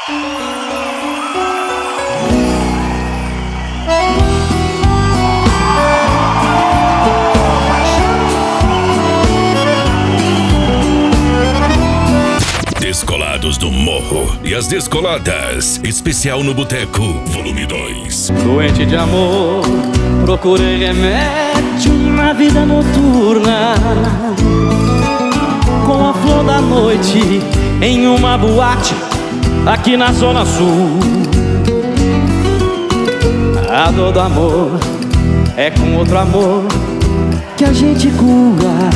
Descolados do Morro e as Descoladas, especial no Boteco, volume 2. Doente de amor, procurei remédio na vida noturna, com a flor da noite em uma boate aqui na Zona Sul. A dor do amor é com outro amor que a gente cura.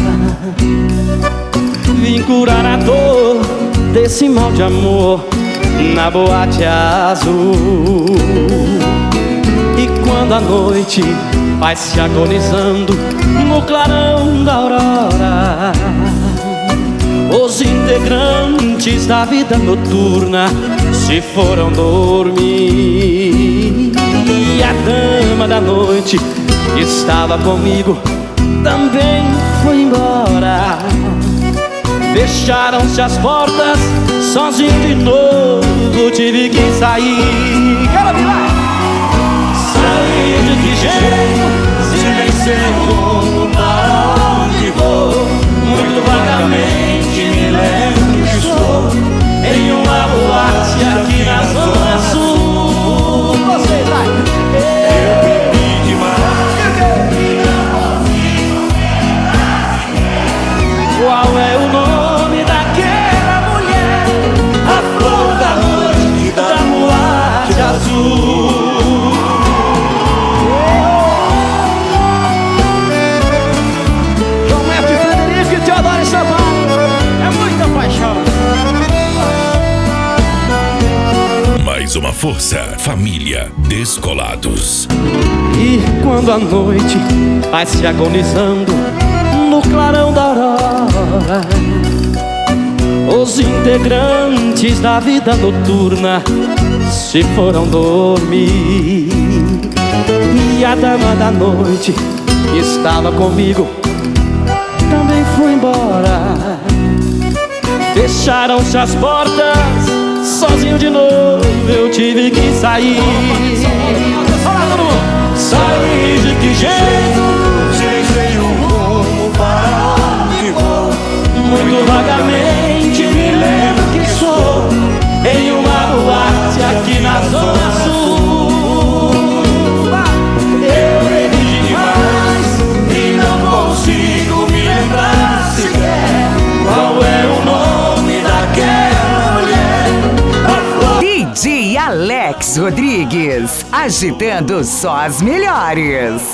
Vim curar a dor desse mal de amor na boate azul. E quando a noite vai se agonizando no clarão da aurora, os integrantes da vida noturna se foram dormir. E a dama da noite que estava comigo também foi embora. Fecharam-se as portas, sozinho de novo tive que sair. Quero virar! Sair de que jeito, se nem sei como, para onde vou. Muito vagamente me lembro que estou em uma boate aqui na Zona Sul. Você vai! Eu bebi demais. Qual é o nome daquela mulher, a flor da noite da boate azul? João Mestre, Frederico e Teodoro e Sampaio, é muita paixão. Mais uma força, família Descolados. E quando a noite vai se agonizando no clarão da aurora, os integrantes da vida noturna se foram dormir. E a dama da noite que estava comigo também foi embora. Fecharam-se as portas, sozinho de novo eu tive que sair. Olá, todo mundo! Sair de que jeito? Sem o rumo, para onde vou. Muito vagamente me lembro que sou em uma boate aqui na Zona Sul. Eu bebi demais e não consigo me lembrar sequer qual é o nome daquela mulher. DJ Alex Rodrigues, agitando só as melhores.